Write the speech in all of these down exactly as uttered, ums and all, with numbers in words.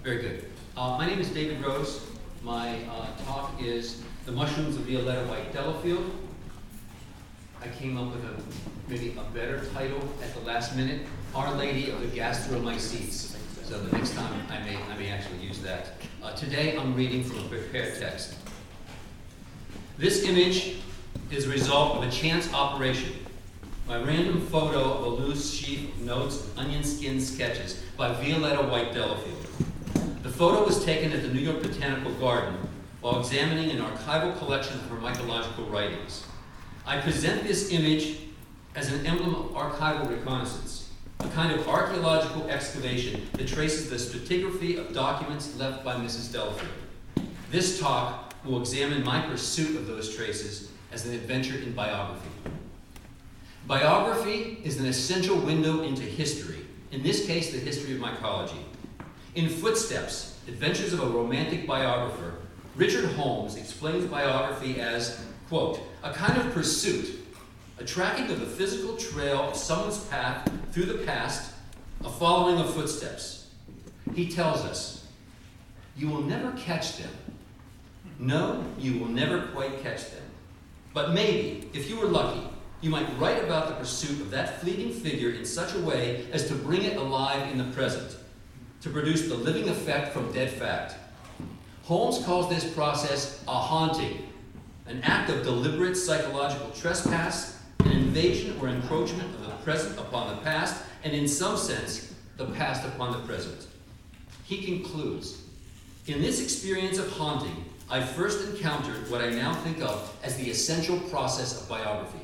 Very good. Uh, my name is David Rose. My uh, talk is The Mushrooms of Violetta White Delafield. I came up with a maybe a better title at the last minute, Our Lady of the Gastromycetes. So the next time I may, I may actually use that. Uh, today I'm reading from a prepared text. This image is a result of a chance operation. My random photo of a loose sheaf of notes and onion skin sketches by Violetta White Delafield. The photo was taken at the New York Botanical Garden while examining an archival collection of her mycological writings. I present this image as an emblem of archival reconnaissance, a kind of archaeological excavation that traces the stratigraphy of documents left by Missus Delafield. This talk will examine my pursuit of those traces as an adventure in biography. Biography is an essential window into history, in this case, the history of mycology. In Footsteps, Adventures of a Romantic Biographer, Richard Holmes explains biography as, quote, a kind of pursuit, a tracking of the physical trail of someone's path through the past, a following of footsteps. He tells us, you will never catch them. No, you will never quite catch them. But maybe, if you were lucky, you might write about the pursuit of that fleeting figure in such a way as to bring it alive in the present, to produce the living effect from dead fact. Holmes calls this process a haunting, an act of deliberate psychological trespass, an invasion or encroachment of the present upon the past, and in some sense, the past upon the present. He concludes, in this experience of haunting, I first encountered what I now think of as the essential process of biography.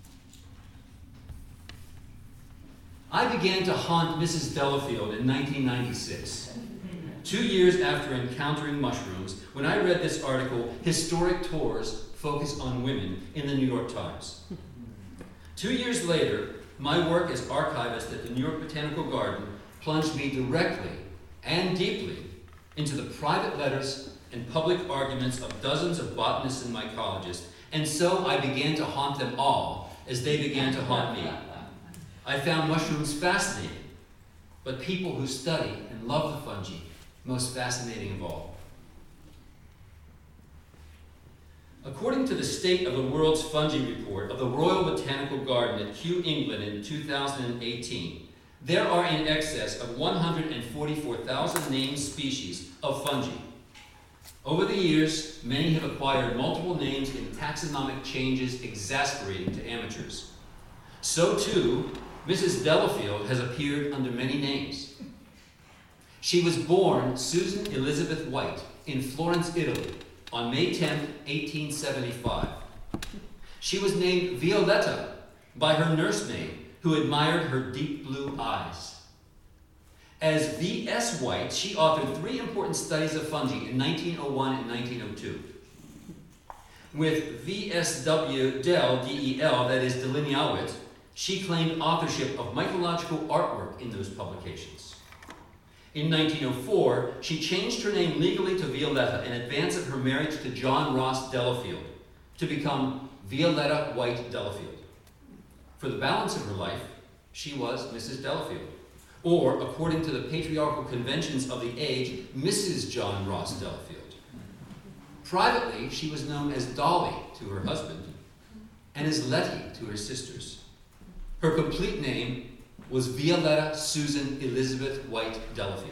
I began to haunt Missus Delafield in nineteen ninety-six, two years after encountering mushrooms, when I read this article, Historic Tours Focus on Women, in the New York Times. Two years later, my work as archivist at the New York Botanical Garden plunged me directly and deeply into the private letters and public arguments of dozens of botanists and mycologists, and so I began to haunt them all as they began to haunt me. I found mushrooms fascinating, but people who study and love the fungi most fascinating of all. According to the State of the World's Fungi Report of the Royal Botanical Garden at Kew, England in two thousand eighteen, there are in excess of one hundred forty-four thousand named species of fungi. Over the years, many have acquired multiple names in taxonomic changes exasperating to amateurs. So too, Missus Delafield has appeared under many names. She was born Susan Elizabeth White in Florence, Italy, on May tenth, eighteen seventy-five. She was named Violetta by her nursemaid, who admired her deep blue eyes. As V S White, she authored three important studies of fungi in nineteen oh one and nineteen oh two. With V S W Del, D E L, that is Delineawit, she claimed authorship of mycological artwork in those publications. In nineteen oh four, she changed her name legally to Violetta in advance of her marriage to John Ross Delafield to become Violetta White Delafield. For the balance of her life, she was Missus Delafield, or, according to the patriarchal conventions of the age, Missus John Ross Delafield. Privately, she was known as Dolly to her husband and as Letty to her sisters. Her complete name was Violetta Susan Elizabeth White Delafield.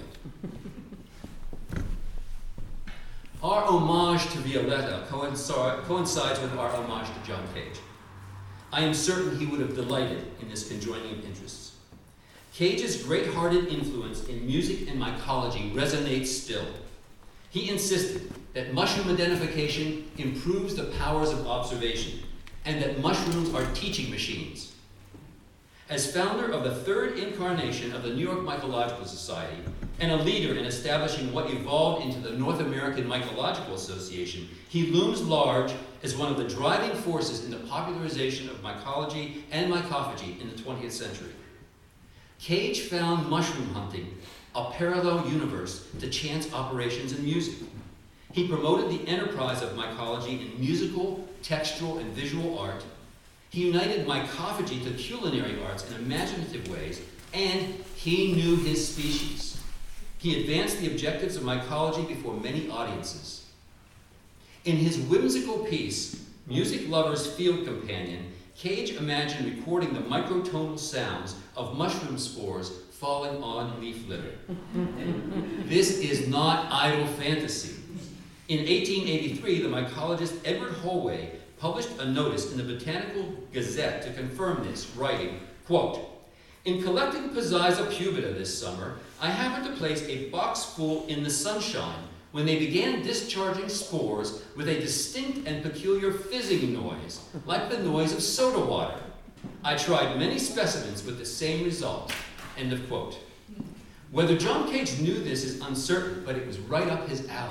Our homage to Violetta coincides with our homage to John Cage. I am certain he would have delighted in this conjoining of interests. Cage's great-hearted influence in music and mycology resonates still. He insisted that mushroom identification improves the powers of observation, and that mushrooms are teaching machines. As founder of the third incarnation of the New York Mycological Society, and a leader in establishing what evolved into the North American Mycological Association, he looms large as one of the driving forces in the popularization of mycology and mycophagy in the twentieth century. Cage found mushroom hunting a parallel universe to chance operations in music. He promoted the enterprise of mycology in musical, textual, and visual art. He united mycophagy to culinary arts in imaginative ways, and he knew his species. He advanced the objectives of mycology before many audiences. In his whimsical piece, Music Lover's Field Companion, Cage imagined recording the microtonal sounds of mushroom spores falling on leaf litter. This is not idle fantasy. In eighteen eighty-three, the mycologist Edward Holway published a notice in the Botanical Gazette to confirm this, writing, quote, "In collecting Pizzisa pubita this summer, I happened to place a box full in the sunshine when they began discharging spores with a distinct and peculiar fizzing noise, like the noise of soda water. I tried many specimens with the same result." End of quote. Whether John Cage knew this is uncertain, but it was right up his alley.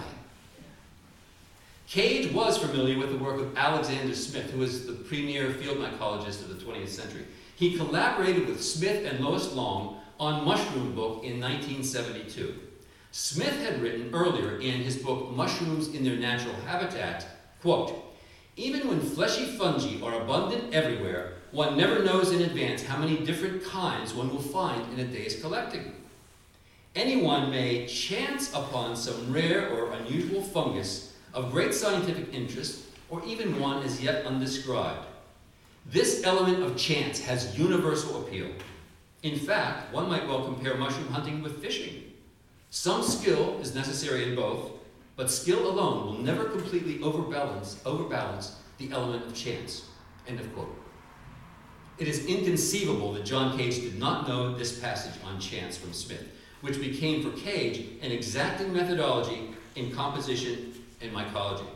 Cage was familiar with the work of Alexander Smith, who was the premier field mycologist of the twentieth century. He collaborated with Smith and Lois Long on Mushroom Book in nineteen seventy-two. Smith had written earlier in his book Mushrooms in Their Natural Habitat, quote, "Even when fleshy fungi are abundant everywhere, one never knows in advance how many different kinds one will find in a day's collecting. Anyone may chance upon some rare or unusual fungus of great scientific interest, or even one as yet undescribed. This element of chance has universal appeal. In fact, one might well compare mushroom hunting with fishing. Some skill is necessary in both, but skill alone will never completely overbalance, overbalance the element of chance." End of quote. It is inconceivable that John Cage did not know this passage on chance from Smith, which became for Cage an exacting methodology in composition and mycology.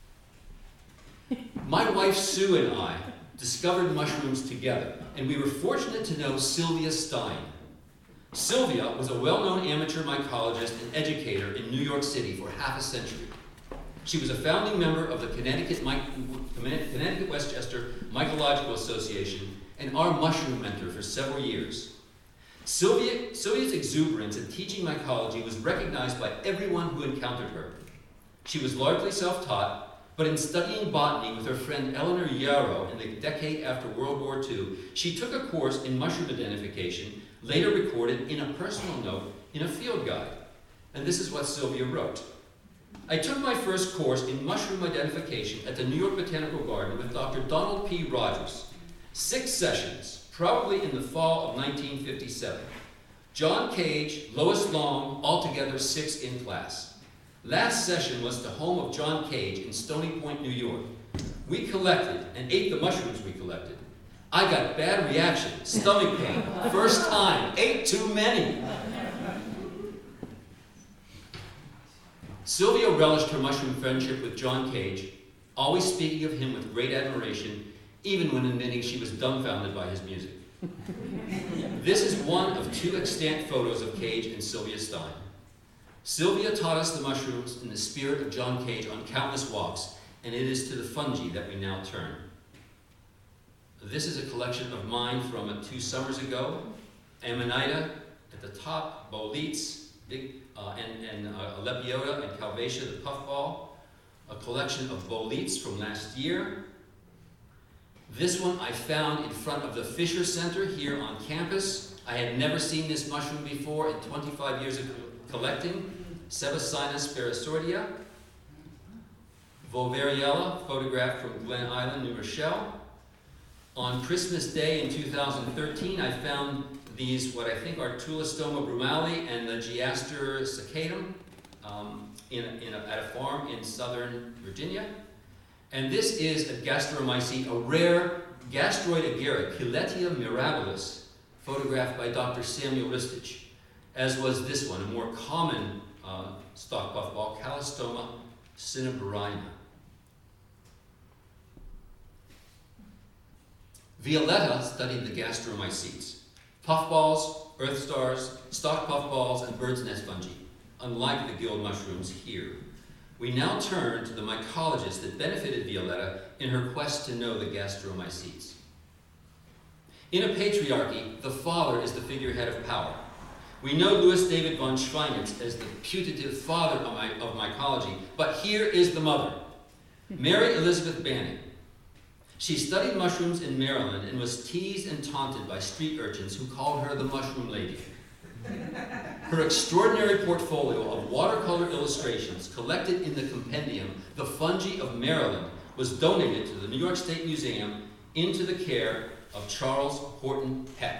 My wife Sue and I discovered mushrooms together, and we were fortunate to know Sylvia Stein. Sylvia was a well-known amateur mycologist and educator in New York City for half a century. She was a founding member of the Connecticut, My- Connecticut Westchester Mycological Association and our mushroom mentor for several years. Sylvia, Sylvia's exuberance in teaching mycology was recognized by everyone who encountered her. She was largely self-taught, but in studying botany with her friend Eleanor Yarrow in the decade after World War Two, she took a course in mushroom identification, later recorded in a personal note in a field guide. And this is what Sylvia wrote. "I took my first course in mushroom identification at the New York Botanical Garden with Doctor Donald P. Rogers. Six sessions, probably in the fall of nineteen fifty-seven. John Cage, Lois Long, altogether six in class. Last session was the home of John Cage in Stony Point, New York. We collected and ate the mushrooms we collected. I got bad reaction, stomach pain, first time, ate too many." Sylvia relished her mushroom friendship with John Cage, always speaking of him with great admiration, even when admitting she was dumbfounded by his music. This is one of two extant photos of Cage and Sylvia Stein. Sylvia taught us the mushrooms in the spirit of John Cage on countless walks, and it is to the fungi that we now turn. This is a collection of mine from uh, two summers ago. Amanita at the top, boletes, big, uh, and, and uh, Lepiota and Calvacia, the puffball. A collection of boletes from last year. This one I found in front of the Fisher Center here on campus. I had never seen this mushroom before in twenty-five years of collecting. Sebacinus sparasordia. Volvariella, photographed from Glen Island, New Rochelle. On Christmas Day in two thousand thirteen, I found these, what I think are Tulistoma brumali and the Geaster saccatum um, in, a, in a, at a farm in southern Virginia. And this is a gastromycete, a rare gastroid agaric, Piletia mirabilis, photographed by Doctor Samuel Ristich, as was this one, a more common uh, stalk puffball, Calistoma cinnabarina. Violetta studied the gastromycetes, puffballs, earth stars, stalk puffballs, and bird's nest fungi, unlike the gill mushrooms here. We now turn to the mycologist that benefited Violetta in her quest to know the gastromycetes. In a patriarchy, the father is the figurehead of power. We know Louis David von Schweinitz as the putative father of, my, of mycology, but here is the mother, Mary Elizabeth Banning. She studied mushrooms in Maryland and was teased and taunted by street urchins who called her the mushroom lady. Her extraordinary portfolio of watercolor illustrations collected in the compendium, The Fungi of Maryland, was donated to the New York State Museum into the care of Charles Horton Peck.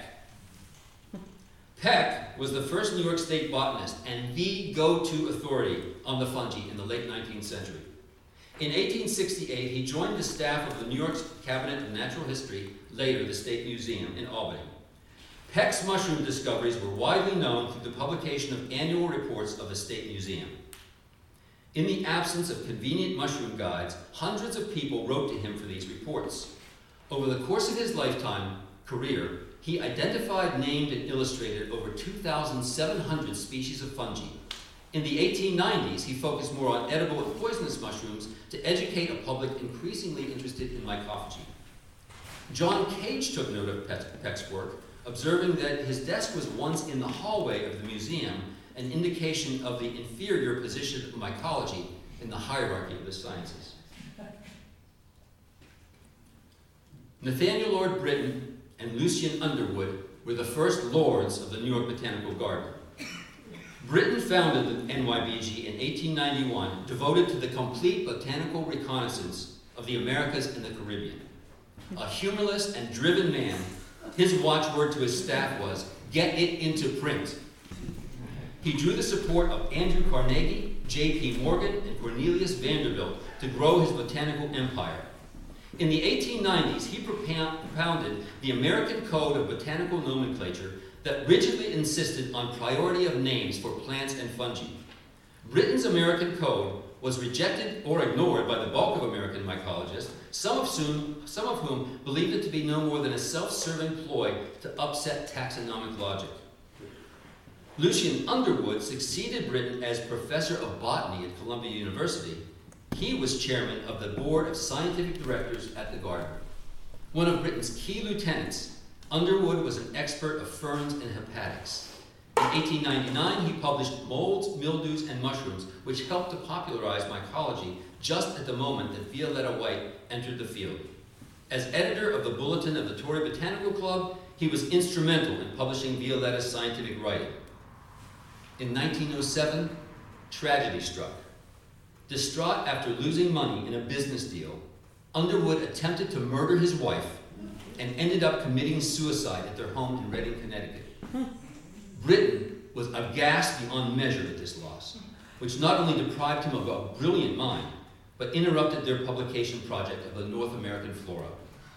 Peck was the first New York State botanist and the go-to authority on the fungi in the late nineteenth century. In eighteen sixty-eight, he joined the staff of the New York Cabinet of Natural History, later the State Museum in Albany. Peck's mushroom discoveries were widely known through the publication of annual reports of the State Museum. In the absence of convenient mushroom guides, hundreds of people wrote to him for these reports. Over the course of his lifetime career, he identified, named, and illustrated over two thousand seven hundred species of fungi. In the eighteen nineties, he focused more on edible and poisonous mushrooms to educate a public increasingly interested in mycophagy. John Cage took note of Peck's work, observing that his desk was once in the hallway of the museum, an indication of the inferior position of mycology in the hierarchy of the sciences. Nathaniel Lord Britton and Lucian Underwood were the first lords of the New York Botanical Garden. Britton founded the N Y B G in eighteen ninety-one, devoted to the complete botanical reconnaissance of the Americas and the Caribbean. A humorless and driven man, his watchword to his staff was, "Get it into print." He drew the support of Andrew Carnegie, J P Morgan, and Cornelius Vanderbilt to grow his botanical empire. In the eighteen nineties, he propounded the American Code of Botanical Nomenclature that rigidly insisted on priority of names for plants and fungi. Britton's American Code was rejected or ignored by the bulk of American mycologists, some of whom, some of whom believed it to be no more than a self-serving ploy to upset taxonomic logic. Lucian Underwood succeeded Britton as professor of botany at Columbia University. He was chairman of the board of scientific directors at the garden. One of Britton's key lieutenants, Underwood was an expert of ferns and hepatics. In eighteen ninety-nine, he published Molds, Mildews, and Mushrooms, which helped to popularize mycology just at the moment that Violetta White entered the field. As editor of the Bulletin of the Torrey Botanical Club, he was instrumental in publishing Violetta's scientific writing. In nineteen oh seven, tragedy struck. Distraught after losing money in a business deal, Underwood attempted to murder his wife and ended up committing suicide at their home in Redding, Connecticut. Britton was aghast beyond measure at this loss, which not only deprived him of a brilliant mind, but interrupted their publication project of the North American flora.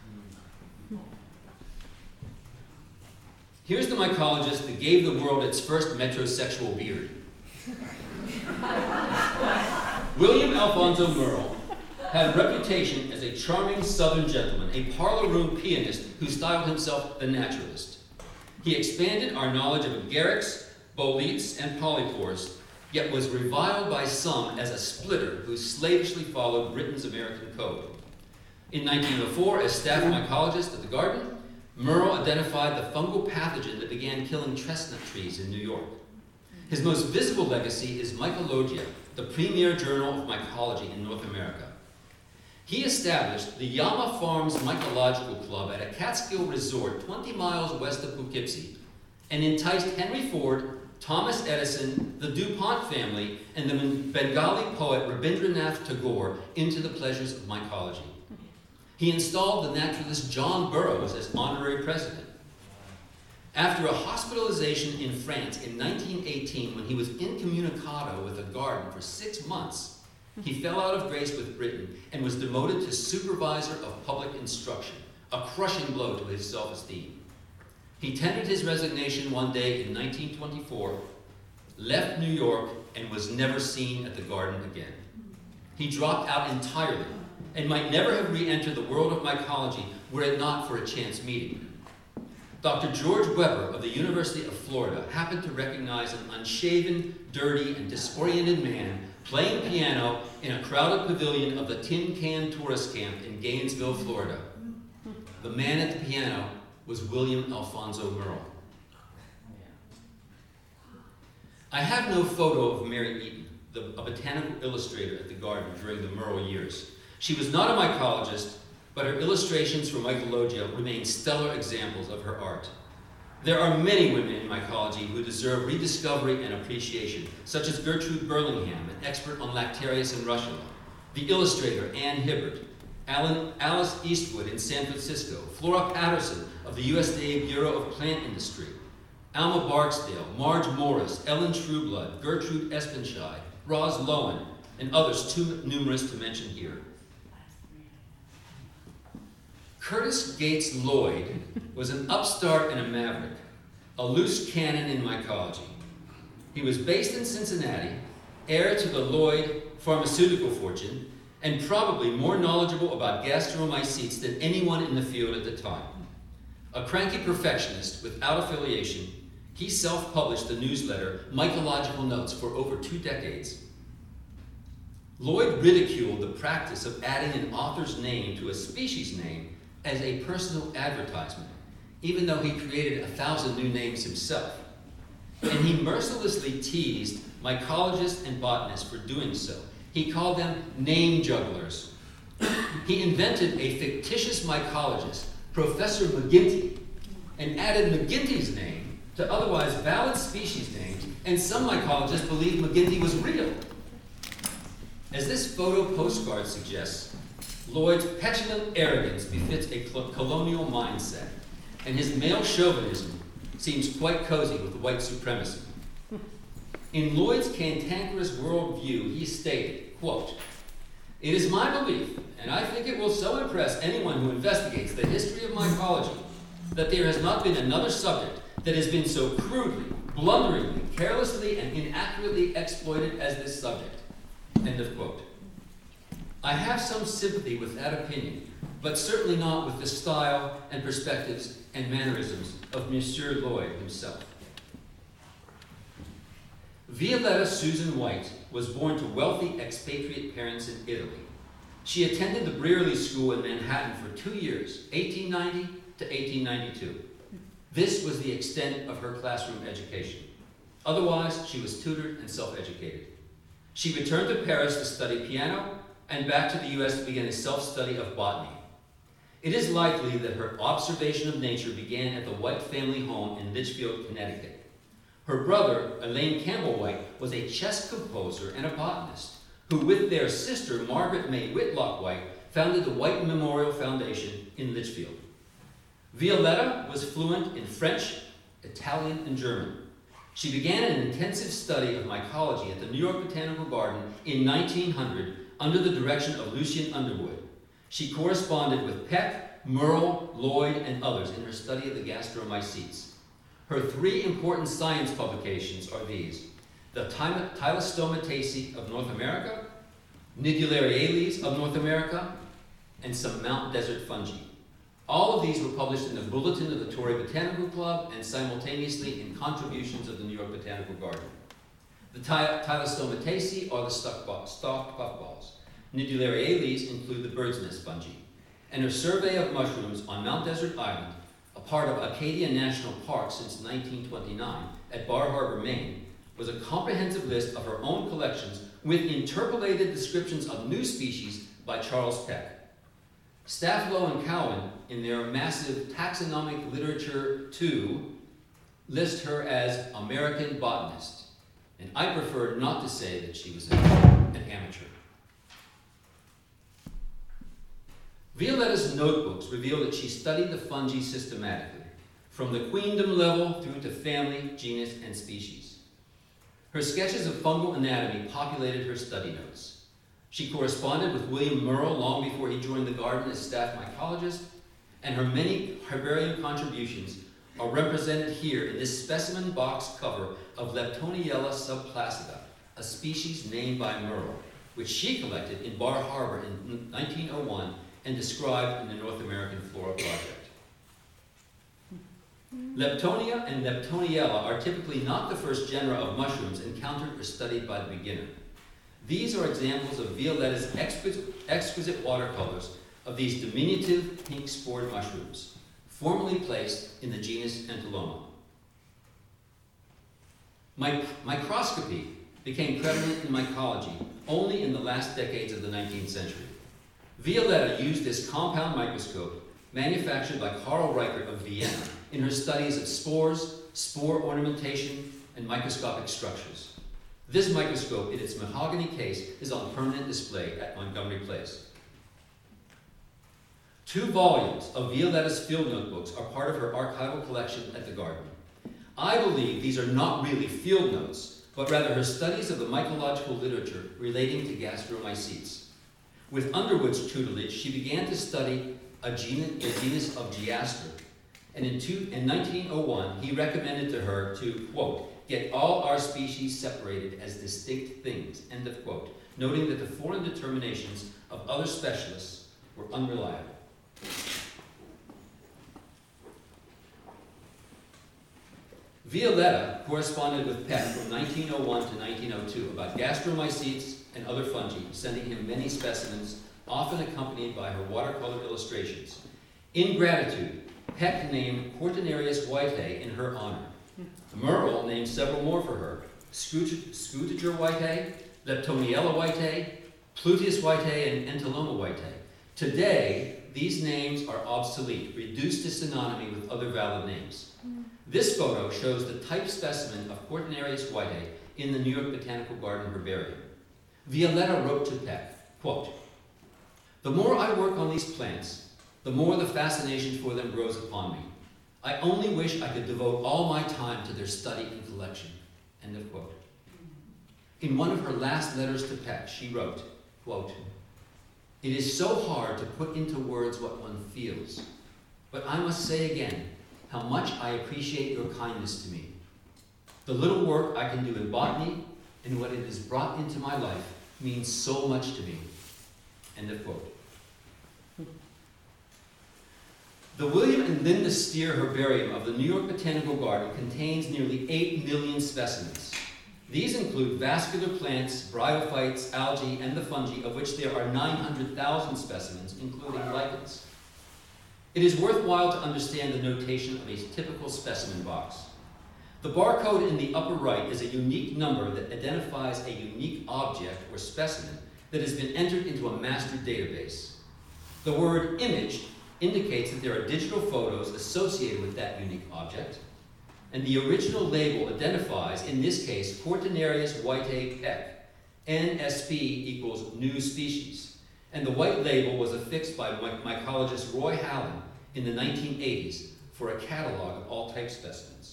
Here's the mycologist that gave the world its first metrosexual beard. William Alfonso Merle had a reputation as a charming Southern gentleman, a parlor room pianist who styled himself the naturalist. He expanded our knowledge of agarics, boletes, and polypores, yet was reviled by some as a splitter who slavishly followed Britton's American Code. In nineteen oh four, as staff mycologist at the garden, Merle identified the fungal pathogen that began killing chestnut trees in New York. His most visible legacy is Mycologia, the premier journal of mycology in North America. He established the Yama Farms Mycological Club at a Catskill resort twenty miles west of Poughkeepsie and enticed Henry Ford, Thomas Edison, the DuPont family, and the Bengali poet Rabindranath Tagore into the pleasures of mycology. He installed the naturalist John Burroughs as honorary president. After a hospitalization in France in nineteen eighteen, when he was incommunicado with a garden for six months, he fell out of grace with Britton and was demoted to supervisor of public instruction, a crushing blow to his self-esteem. He tendered his resignation one day in nineteen twenty-four, left New York, and was never seen at the garden again. He dropped out entirely and might never have re-entered the world of mycology were it not for a chance meeting. Doctor George Weber of the University of Florida happened to recognize an unshaven, dirty, and disoriented man playing piano in a crowded pavilion of the Tin Can Tourist Camp in Gainesville, Florida. The man at the piano was William Alfonso Merle. I have no photo of Mary Eaton, the, a botanical illustrator at the garden during the Merle years. She was not a mycologist, but her illustrations for Mycologia remain stellar examples of her art. There are many women in mycology who deserve rediscovery and appreciation, such as Gertrude Burlingham, an expert on Lactarius and Russula, the illustrator Ann Hibbert, Alan, Alice Eastwood in San Francisco, Flora Patterson of the U S D A Bureau of Plant Industry, Alma Barksdale, Marge Morris, Ellen Trueblood, Gertrude Espenshide, Roz Lowen, and others too numerous to mention here. Curtis Gates Lloyd was an upstart and a maverick, a loose cannon in mycology. He was based in Cincinnati, heir to the Lloyd pharmaceutical fortune, and probably more knowledgeable about gastromycetes than anyone in the field at the time. A cranky perfectionist without affiliation, he self-published the newsletter Mycological Notes for over two decades. Lloyd ridiculed the practice of adding an author's name to a species name as a personal advertisement, even though he created a thousand new names himself. And he mercilessly teased mycologists and botanists for doing so. He called them name jugglers. He invented a fictitious mycologist, Professor McGinty, and added McGinty's name to otherwise valid species names, and some mycologists believed McGinty was real. As this photo postcard suggests, Lloyd's petulant arrogance befits a colonial mindset, and his male chauvinism seems quite cozy with white supremacy. In Lloyd's cantankerous worldview, he stated, quote, "It is my belief, and I think it will so impress anyone who investigates the history of mycology, that there has not been another subject that has been so crudely, blunderingly, carelessly, and inaccurately exploited as this subject." End of quote. I have some sympathy with that opinion, but certainly not with the style and perspectives and mannerisms of Monsieur Lloyd himself. Violetta Susan White was born to wealthy expatriate parents in Italy. She attended the Brearley School in Manhattan for two years, eighteen ninety to eighteen ninety-two. This was the extent of her classroom education. Otherwise, she was tutored and self-educated. She returned to Paris to study piano and back to the U S to begin a self-study of botany. It is likely that her observation of nature began at the White family home in Litchfield, Connecticut. Her brother, Elaine Campbell White, was a chess composer and a botanist, who with their sister, Margaret May Whitlock White, founded the White Memorial Foundation in Litchfield. Violetta was fluent in French, Italian, and German. She began an intensive study of mycology at the New York Botanical Garden in nineteen hundred under the direction of Lucien Underwood. She corresponded with Peck, Merle, Lloyd, and others in her study of the gastromycetes. Her three important science publications are these: the Tylostomataceae of North America, Nidulariales of North America, and some Mount Desert fungi. All of these were published in the Bulletin of the Torrey Botanical Club and simultaneously in contributions of the New York Botanical Garden. The ty- Tylostomataceae are the stalked puffballs. Nidulariales include the bird's nest fungi. And her survey of mushrooms on Mount Desert Island, a part of Acadia National Park since nineteen twenty-nine at Bar Harbor, Maine, was a comprehensive list of her own collections with interpolated descriptions of new species by Charles Peck. Stafflow and Cowan, in their massive taxonomic literature two, list her as American botanist, and I prefer not to say that she was an, an amateur. Violetta's notebooks reveal that she studied the fungi systematically, from the queendom level through to family, genus, and species. Her sketches of fungal anatomy populated her study notes. She corresponded with William Merle long before he joined the garden as staff mycologist, and her many herbarium contributions are represented here in this specimen box cover of Leptoniella subplacida, a species named by Merle, which she collected in Bar Harbor in nineteen oh one and described in the North American Flora Project. Leptonia and Leptoniella are typically not the first genera of mushrooms encountered or studied by the beginner. These are examples of Violetta's exquisite, exquisite watercolors of these diminutive pink-spored mushrooms, formerly placed in the genus Entoloma. My, microscopy became prevalent in mycology only in the last decades of the nineteenth century. Violetta used this compound microscope, manufactured by Karl Reichert of Vienna in her studies of spores, spore ornamentation, and microscopic structures. This microscope, in its mahogany case, is on permanent display at Montgomery Place. Two volumes of Violetta's field notebooks are part of her archival collection at the Garden. I believe these are not really field notes, but rather her studies of the mycological literature relating to gastromycetes. With Underwood's tutelage, she began to study a genus, a genus of Geaster, and in, two, in nineteen oh one, he recommended to her to, quote, get all our species separated as distinct things, end of quote, noting that the foreign determinations of other specialists were unreliable. Violetta corresponded with Peck from nineteen oh one to nineteen oh two about gastromycetes and other fungi, sending him many specimens, often accompanied by her watercolor illustrations. In gratitude, Peck named Cortinarius whitehay in her honor. Merle named several more for her: Scutager whitehay, Leptoniella whitehay, Pluteus whitehay, and Entoloma whitehay. Today, these names are obsolete, reduced to synonymy with other valid names. This photo shows the type specimen of Cortinarius whitehay in the New York Botanical Garden Herbarium. Violetta wrote to Peck, quote, the more I work on these plants, the more the fascination for them grows upon me. I only wish I could devote all my time to their study and collection, end of quote. In one of her last letters to Peck, she wrote, quote, it is so hard to put into words what one feels, but I must say again how much I appreciate your kindness to me. The little work I can do in botany and what it has brought into my life means so much to me, end of quote. The William and Linda Steer Herbarium of the New York Botanical Garden contains nearly eight million specimens. These include vascular plants, bryophytes, algae, and the fungi, of which there are nine hundred thousand specimens, including lichens. It is worthwhile to understand the notation of a typical specimen box. The barcode in the upper right is a unique number that identifies a unique object or specimen that has been entered into a master database. The word imaged indicates that there are digital photos associated with that unique object, and the original label identifies, in this case, Cortinarius whitehay Peck, N S P equals new species, and the white label was affixed by mycologist Roy Hallen in the nineteen eighties for a catalog of all type specimens.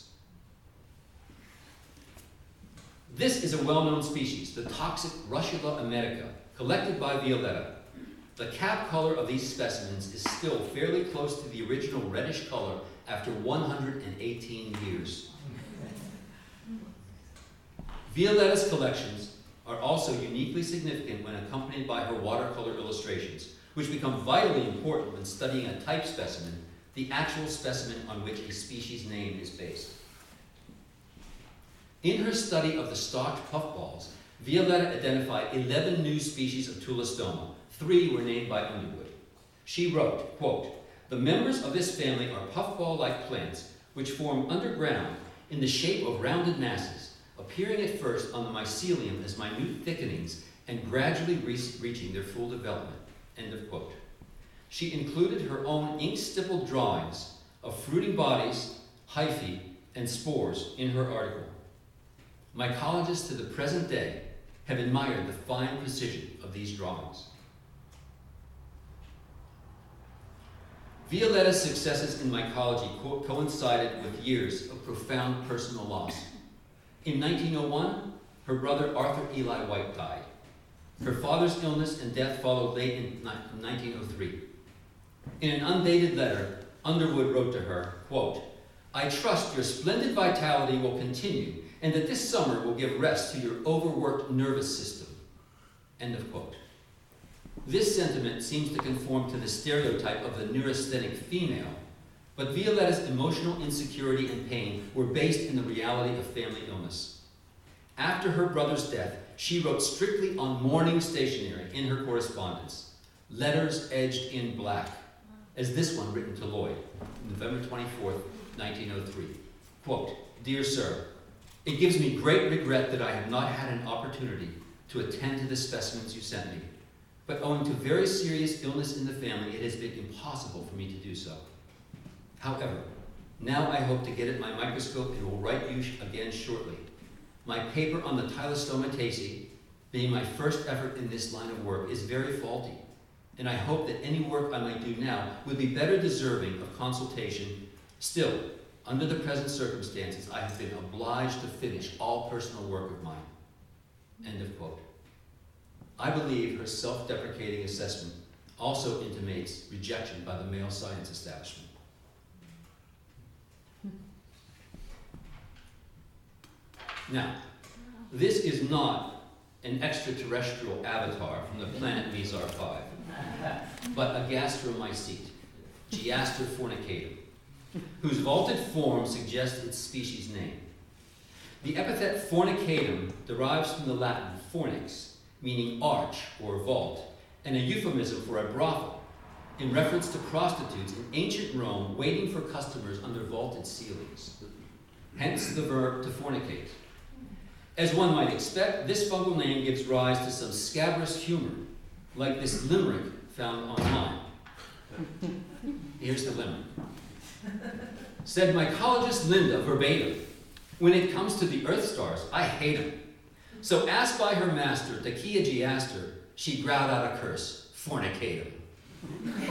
This is a well-known species, the toxic Russula emetica, collected by Violetta. The cap color of these specimens is still fairly close to the original reddish color after one hundred eighteen years. Violetta's collections are also uniquely significant when accompanied by her watercolor illustrations, which become vitally important when studying a type specimen, the actual specimen on which a species name is based. In her study of the stalked puffballs, Violetta identified eleven new species of Tulistoma. Three were named by Underwood. She wrote, quote, the members of this family are puffball-like plants which form underground in the shape of rounded masses, appearing at first on the mycelium as minute thickenings and gradually re- reaching their full development, end of quote. She included her own ink-stippled drawings of fruiting bodies, hyphae, and spores in her article. Mycologists to the present day have admired the fine precision of these drawings. Violetta's successes in mycology co- coincided with years of profound personal loss. In nineteen oh one, her brother Arthur Eli White died. Her father's illness and death followed late in nineteen oh three. In an undated letter, Underwood wrote to her, quote, I trust your splendid vitality will continue and that this summer will give rest to your overworked nervous system, end of quote. This sentiment seems to conform to the stereotype of the neurasthenic female, but Violetta's emotional insecurity and pain were based in the reality of family illness. After her brother's death, she wrote strictly on mourning stationery in her correspondence, letters edged in black, as this one written to Lloyd, November twenty-fourth, nineteen oh three. Quote, Dear Sir, it gives me great regret that I have not had an opportunity to attend to the specimens you sent me, but owing to very serious illness in the family, it has been impossible for me to do so. However, Now I hope to get at my microscope and will write you again shortly. My paper on the Tylostoma tacei, being my first effort in this line of work, is very faulty, and I hope that any work I might do now would be better deserving of consultation. Still, under the present circumstances, I have been obliged to finish all personal work of mine. End of quote. I believe her self-deprecating assessment also intimates rejection by the male science establishment. Now, this is not an extraterrestrial avatar from the planet Mizar five, but a gastromycete, Geaster fornicatum, whose vaulted form suggests its species name. The epithet fornicatum derives from the Latin fornix, meaning arch or vault, and a euphemism for a brothel, in reference to prostitutes in ancient Rome waiting for customers under vaulted ceilings. Hence the verb to fornicate. As one might expect, this fungal name gives rise to some scabrous humor, like this limerick found online. Here's the limerick. Said mycologist Linda verbatim, when it comes to the earth stars, I hate them. So asked by her master, Takia Geaster, she growled out a curse, fornicate 'em.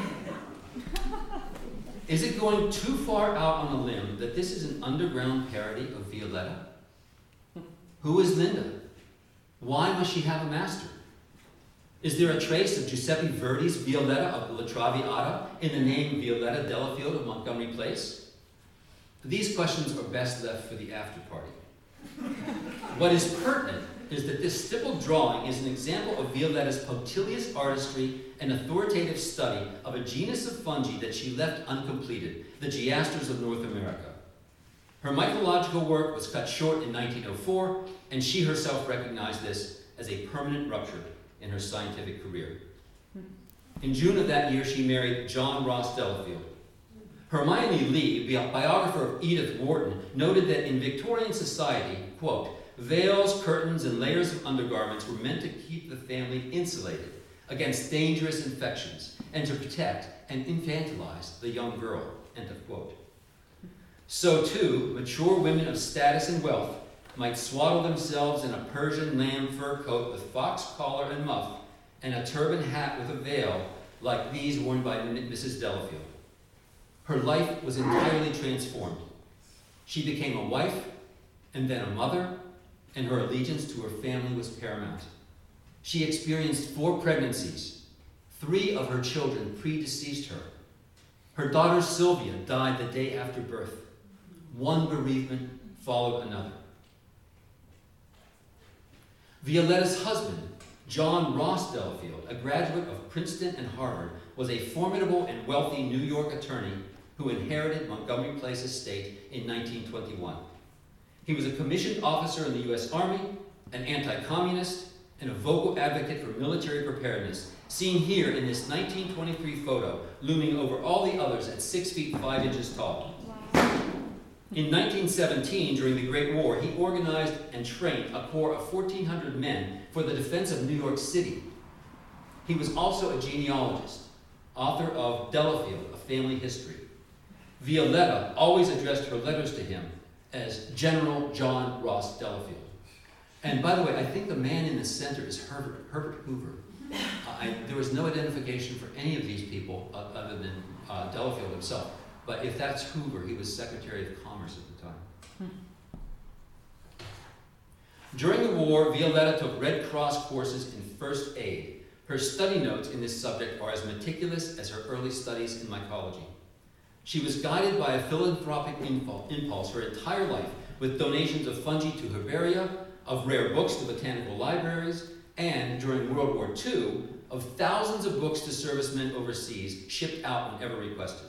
Is it going too far out on a limb that this is an underground parody of Violetta? Who is Linda? Why must she have a master? Is there a trace of Giuseppe Verdi's Violetta of La Traviata in the name Violetta Delafield of Montgomery Place? These questions are best left for the after party. What is pertinent is that this stippled drawing is an example of Violetta's punctilious artistry and authoritative study of a genus of fungi that she left uncompleted, the Geasters of North America. Her mycological work was cut short in nineteen oh four, and she herself recognized this as a permanent rupture in her scientific career. In June of that year, she married John Ross Delafield. Hermione Lee, biographer of Edith Wharton, noted that in Victorian society, quote, veils, curtains, and layers of undergarments were meant to keep the family insulated against dangerous infections and to protect and infantilize the young girl, end of quote. So too, mature women of status and wealth might swaddle themselves in a Persian lamb fur coat with fox collar and muff and a turban hat with a veil like these worn by Missus Delafield. Her life was entirely transformed. She became a wife and then a mother, and her allegiance to her family was paramount. She experienced four pregnancies. Three of her children predeceased her. Her daughter Sylvia died the day after birth. One bereavement followed another. Violetta's husband, John Ross Delafield, a graduate of Princeton and Harvard, was a formidable and wealthy New York attorney who inherited Montgomery Place estate in nineteen twenty-one. He was a commissioned officer in the U S Army, an anti-communist, and a vocal advocate for military preparedness, seen here in this nineteen twenty-three photo, looming over all the others at six feet five inches tall. In nineteen seventeen, during the Great War, he organized and trained a corps of fourteen hundred men for the defense of New York City. He was also a genealogist, author of Delafield, A Family History. Violetta always addressed her letters to him as General John Ross Delafield. And by the way, I think the man in the center is Herbert, Herbert Hoover. Uh, I, there was no identification for any of these people uh, other than uh, Delafield himself. But if that's Hoover, he was Secretary of Commerce at the time. Hmm. During the war, Violetta took Red Cross courses in first aid. Her study notes in this subject are as meticulous as her early studies in mycology. She was guided by a philanthropic impulse her entire life, with donations of fungi to herbaria, of rare books to botanical libraries, and, during World War Two, of thousands of books to servicemen overseas, shipped out whenever requested.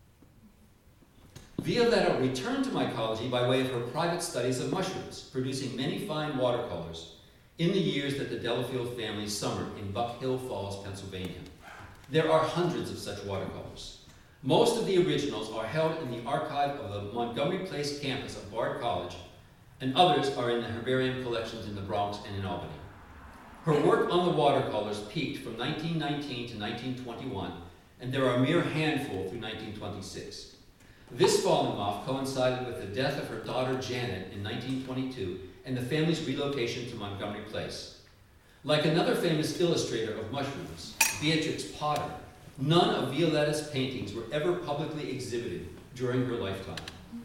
Violetta returned to mycology by way of her private studies of mushrooms, producing many fine watercolors in the years that the Delafield family summered in Buck Hill Falls, Pennsylvania. There are hundreds of such watercolors. Most of the originals are held in the archive of the Montgomery Place campus of Bard College, and others are in the herbarium collections in the Bronx and in Albany. Her work on the watercolors peaked from nineteen nineteen to nineteen twenty-one, and there are a mere handful through nineteen twenty-six. This falling off coincided with the death of her daughter Janet in nineteen twenty-two and the family's relocation to Montgomery Place. Like another famous illustrator of mushrooms, Beatrix Potter, none of Violetta's paintings were ever publicly exhibited during her lifetime.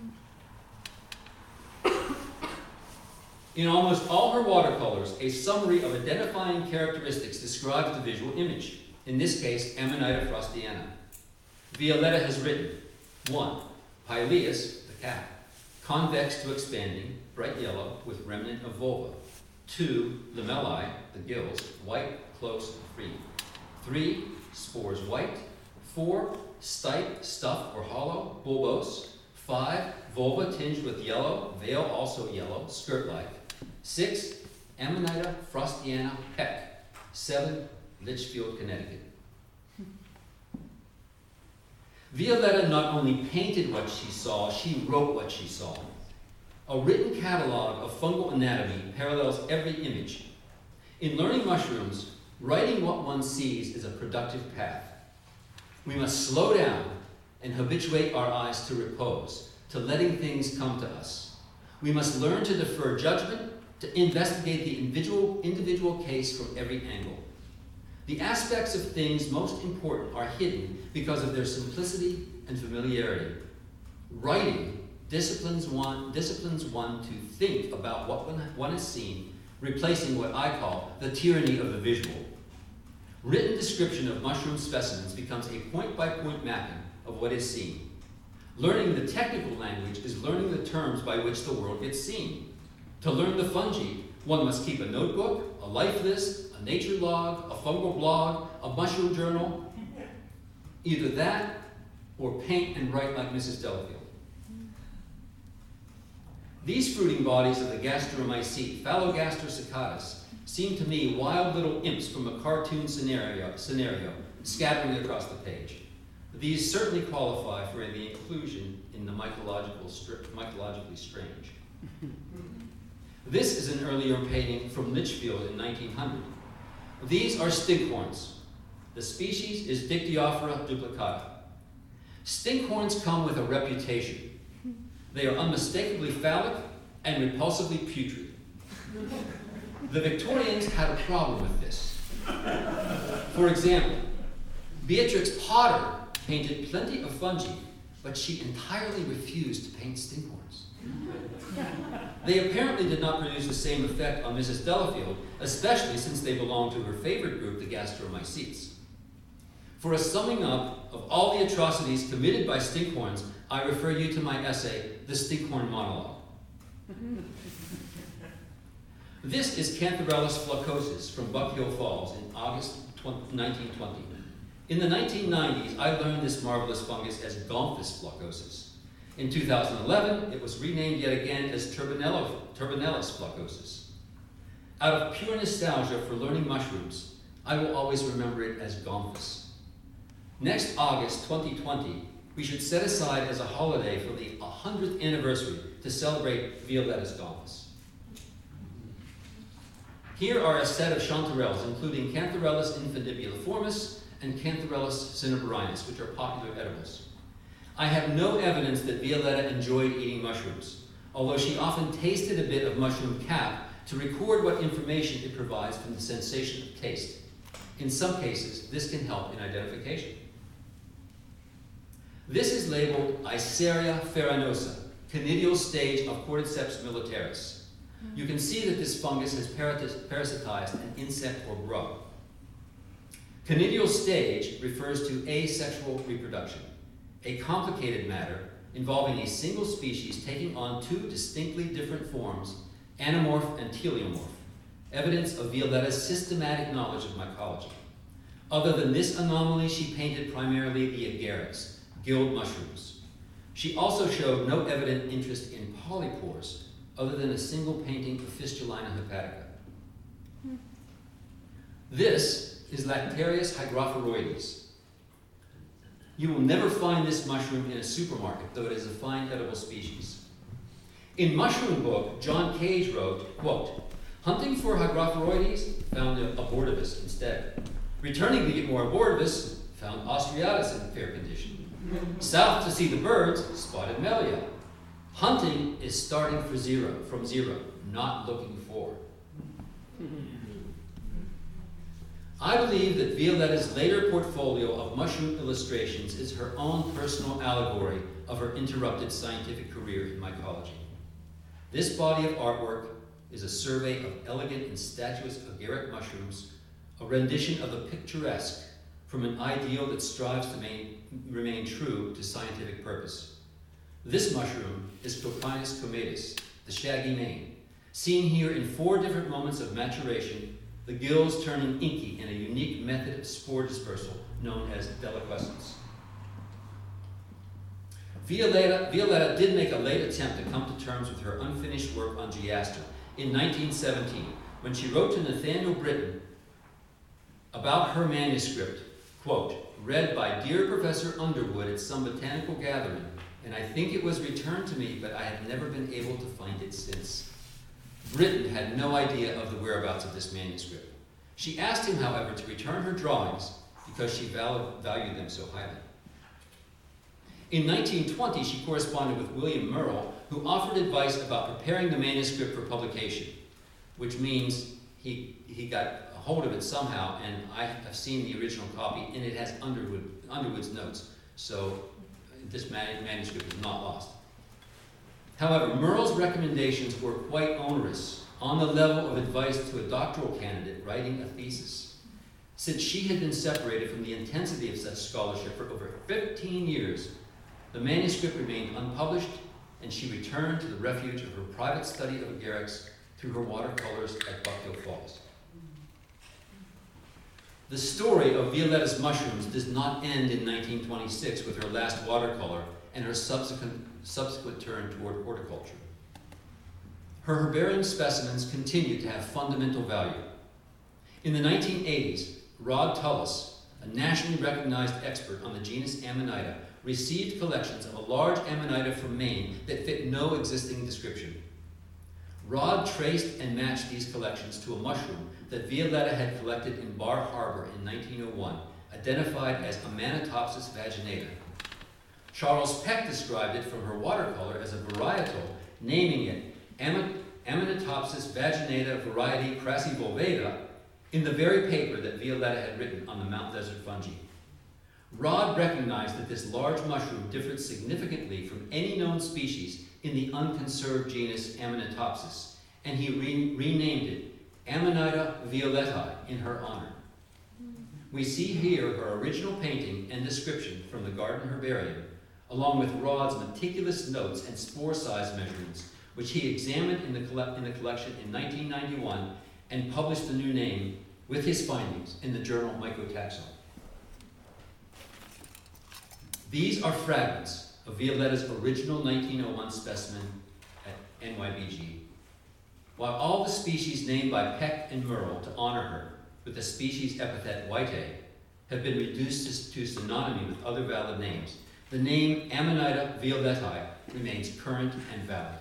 In almost all her watercolors, a summary of identifying characteristics describes the visual image, in this case, Amanita frostiana. Violetta has written, one, Pileus, the cat, convex to expanding, bright yellow, with remnant of vulva. Two, lamellae, the gills, white, close, and free. Three, spores white. Four, stipe, stuffed or hollow, bulbose. Five, vulva tinged with yellow, veil also yellow, skirt-like. Six, Amanita frostiana Peck. Seven, Litchfield, Connecticut. Violetta not only painted what she saw, she wrote what she saw. A written catalog of fungal anatomy parallels every image. In learning mushrooms, writing what one sees is a productive path. We must slow down and habituate our eyes to repose, to letting things come to us. We must learn to defer judgment, to investigate the individual, individual case from every angle. The aspects of things most important are hidden because of their simplicity and familiarity. Writing disciplines one, disciplines one to think about what one, one has seen, replacing what I call the tyranny of the visual. Written description of mushroom specimens becomes a point-by-point mapping of what is seen. Learning the technical language is learning the terms by which the world gets seen. To learn the fungi, one must keep a notebook, a life list, a nature log, a fungal blog, a mushroom journal. Either that or paint and write like Missus Delafield. These fruiting bodies of the Gastromycete, Phallogaster ciccatus, seem to me wild little imps from a cartoon scenario, scenario scattering across the page. These certainly qualify for the inclusion in the mycological, mycologically strange. This is an earlier painting from Litchfield in nineteen hundred. These are stinkhorns. The species is Dictyophora duplicata. Stinkhorns come with a reputation. They are unmistakably phallic and repulsively putrid. The Victorians had a problem with this. For example, Beatrix Potter painted plenty of fungi, but she entirely refused to paint stinkhorns. They apparently did not produce the same effect on Missus Delafield, especially since they belonged to her favorite group, the Gastromycetes. For a summing up of all the atrocities committed by stinkhorns, I refer you to my essay, The Stinkhorn Monologue. This is Cantharellus flaccosus from Buck Hill Falls in August nineteen twenty. In the nineteen nineties, I learned this marvelous fungus as Gomphus flaccosus. In two thousand eleven, it was renamed yet again as Turbinellus flaccosus. Out of pure nostalgia for learning mushrooms, I will always remember it as Gomphus. Next August twenty twenty, we should set aside as a holiday for the one hundredth anniversary to celebrate Violetta's Gomphus. Here are a set of chanterelles, including Cantharellus infundibuliformis and Cantharellus cinnaberinus, which are popular edibles. I have no evidence that Violetta enjoyed eating mushrooms, although she often tasted a bit of mushroom cap to record what information it provides from the sensation of taste. In some cases, this can help in identification. This is labeled Eiseria farinosa, conidial stage of Cordyceps militaris. You can see that this fungus has parasitized an insect or grub. Conidial stage refers to asexual reproduction, a complicated matter involving a single species taking on two distinctly different forms, anamorph and teleomorph, evidence of Violetta's systematic knowledge of mycology. Other than this anomaly, she painted primarily the agarics, gilled mushrooms. She also showed no evident interest in polypores, other than a single painting of Fistulina hepatica. This is Lactarius hygrophoroides. You will never find this mushroom in a supermarket, though it is a fine edible species. In Mushroom Book, John Cage wrote, quote, hunting for hygrophoroides, found abortivus instead. Returning to get more abortivus, found Austriatus in fair condition. South to see the birds, spotted Melia. Hunting is starting for zero, from zero, not looking for. I believe that Violetta's later portfolio of mushroom illustrations is her own personal allegory of her interrupted scientific career in mycology. This body of artwork is a survey of elegant and statuesque agaric mushrooms, a rendition of the picturesque from an ideal that strives to main, remain true to scientific purpose. This mushroom is Coprinus comatus, the shaggy mane, seen here in four different moments of maturation, the gills turning inky in a unique method of spore dispersal known as deliquescence. Violetta, Violetta did make a late attempt to come to terms with her unfinished work on Geaster in nineteen seventeen, when she wrote to Nathaniel Britton about her manuscript, quote, read by dear Professor Underwood at some botanical gathering, and I think it was returned to me, but I have never been able to find it since. Britton had no idea of the whereabouts of this manuscript. She asked him, however, to return her drawings because she val- valued them so highly. In nineteen twenty, she corresponded with William Merle, who offered advice about preparing the manuscript for publication, which means he, he got a hold of it somehow, and I have seen the original copy, and it has Underwood, Underwood's notes, so this man- manuscript is not lost. However, Merle's recommendations were quite onerous, on the level of advice to a doctoral candidate writing a thesis. Since she had been separated from the intensity of such scholarship for over fifteen years, the manuscript remained unpublished, and she returned to the refuge of her private study of agarics through her watercolors at Buckhill Falls. The story of Violetta's mushrooms does not end in nineteen twenty-six with her last watercolor and her subsequent, subsequent turn toward horticulture. Her herbarium specimens continue to have fundamental value. In the nineteen eighties, Rod Tullis, a nationally recognized expert on the genus Amanita, received collections of a large Amanita from Maine that fit no existing description. Rod traced and matched these collections to a mushroom that Violetta had collected in Bar Harbor in nineteen oh one, identified as Amanitopsis vaginata. Charles Peck described it from her watercolor as a varietal, naming it Am- Amanitopsis vaginata variety crassivulvata in the very paper that Violetta had written on the Mount Desert fungi. Rod recognized that this large mushroom differed significantly from any known species in the unconserved genus Amanitopsis, and he re- renamed it Amanita violetae in her honor. We see here her original painting and description from the garden herbarium, along with Rod's meticulous notes and spore size measurements, which he examined in the, coll- in the collection in nineteen ninety-one and published the new name with his findings in the journal Mycotaxon. These are fragments of Violetta's original nineteen oh one specimen at N Y B G. While all the species named by Peck and Merle to honor her with the species epithet whiteae have been reduced to synonymy with other valid names, the name Amanita violetae remains current and valid.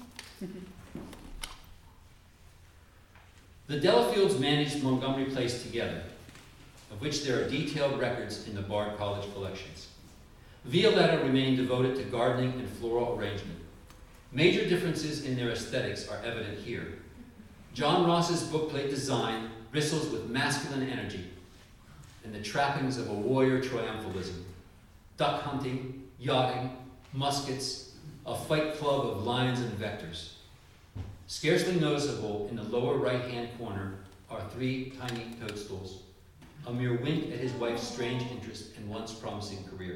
The Delafields managed Montgomery Place together, of which there are detailed records in the Bard College collections. Violetta remained devoted to gardening and floral arrangement. Major differences in their aesthetics are evident here. John Ross's bookplate design bristles with masculine energy and the trappings of a warrior triumphalism. Duck hunting, yachting, muskets, a fight club of lions and vectors. Scarcely noticeable in the lower right-hand corner are three tiny toadstools, a mere wink at his wife's strange interest and once promising career.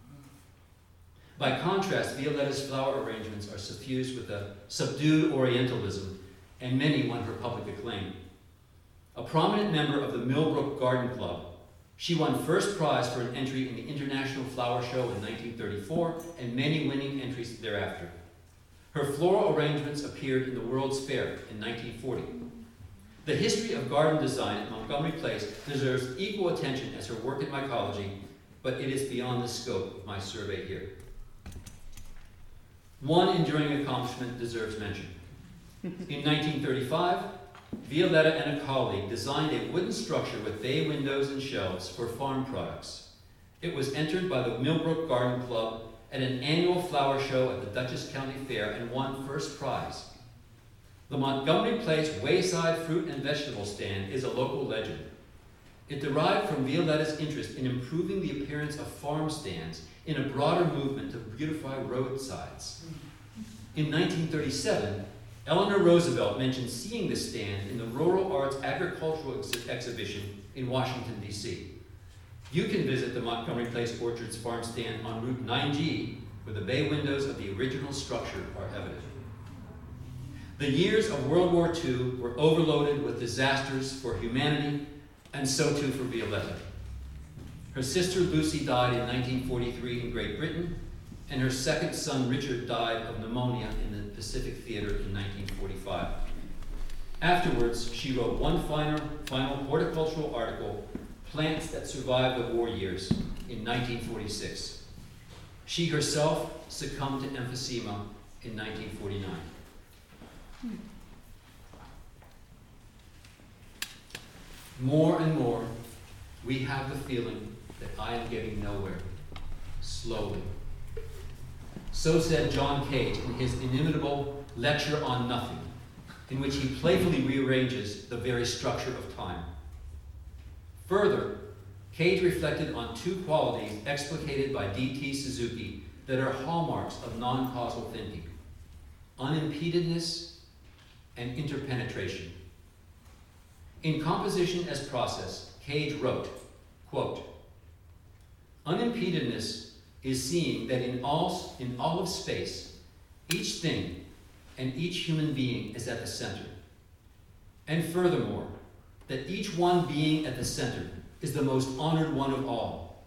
By contrast, Violetta's flower arrangements are suffused with a subdued Orientalism, and many won her public acclaim. A prominent member of the Millbrook Garden Club, she won first prize for an entry in the International Flower Show in nineteen thirty-four, and many winning entries thereafter. Her floral arrangements appeared in the World's Fair in nineteen forty. The history of garden design at Montgomery Place deserves equal attention as her work in mycology, but it is beyond the scope of my survey here. One enduring accomplishment deserves mention. In nineteen thirty-five, Violetta and a colleague designed a wooden structure with bay windows and shelves for farm products. It was entered by the Millbrook Garden Club at an annual flower show at the Dutchess County Fair and won first prize. The Montgomery Place Wayside Fruit and Vegetable Stand is a local legend. It derived from Violetta's interest in improving the appearance of farm stands in a broader movement to beautify roadsides. In nineteen thirty-seven, Eleanor Roosevelt mentioned seeing the stand in the Rural Arts Agricultural ex- Exhibition in Washington, D C You can visit the Montgomery Place Orchards farm stand on Route nine G, where the bay windows of the original structure are evident. The years of World War Two were overloaded with disasters for humanity, and so too for Violetta. Her sister Lucy died in nineteen forty-three in Great Britain, and her second son Richard died of pneumonia in the Pacific Theater in nineteen forty-five. Afterwards, she wrote one final, final horticultural article, Plants That Survived the War Years, in nineteen forty-six. She herself succumbed to emphysema in nineteen forty-nine. More and more, we have the feeling that I am getting nowhere, slowly. So said John Cage in his inimitable Lecture on Nothing, in which he playfully rearranges the very structure of time. Further, Cage reflected on two qualities explicated by D T Suzuki that are hallmarks of non-causal thinking: unimpededness and interpenetration. In Composition as Process, Cage wrote, quote, "Unimpededness is seeing that in all, in all of space, each thing and each human being is at the center. And furthermore, that each one being at the center is the most honored one of all.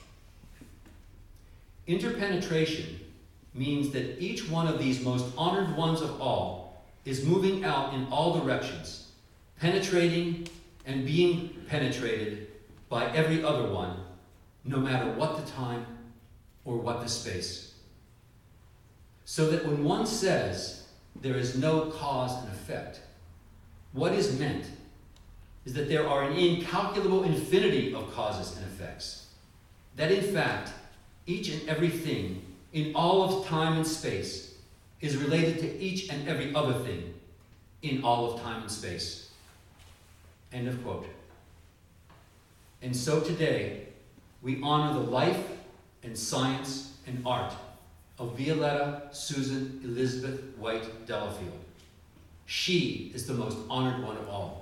Interpenetration means that each one of these most honored ones of all is moving out in all directions, penetrating and being penetrated by every other one, no matter what the time or what the space. So that when one says there is no cause and effect, what is meant is that there are an incalculable infinity of causes and effects. That in fact, each and every thing in all of time and space is related to each and every other thing in all of time and space." End of quote. And so today, we honor the life and science and art of Violetta Susan Elizabeth White Delafield. She is the most honored one of all.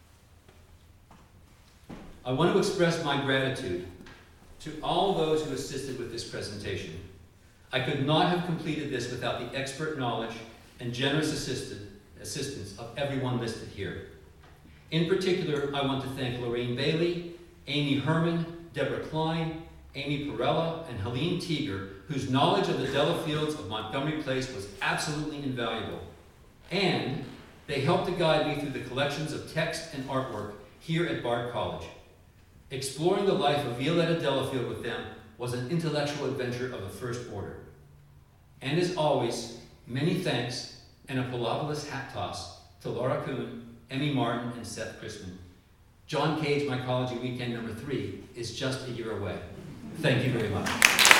I want to express my gratitude to all those who assisted with this presentation. I could not have completed this without the expert knowledge and generous assisted, assistance of everyone listed here. In particular, I want to thank Lorraine Bailey, Amy Herman, Deborah Klein, Amy Perella, and Helene Teeger, whose knowledge of the Delafields of Montgomery Place was absolutely invaluable. And they helped to guide me through the collections of text and artwork here at Bard College. Exploring the life of Violetta Delafield with them was an intellectual adventure of the first order. And as always, many thanks and a Polopolis hat toss to Laura Kuhn, Emmy Martin, and Seth Chrisman. John Cage Mycology Weekend number three is just a year away. Thank you very much.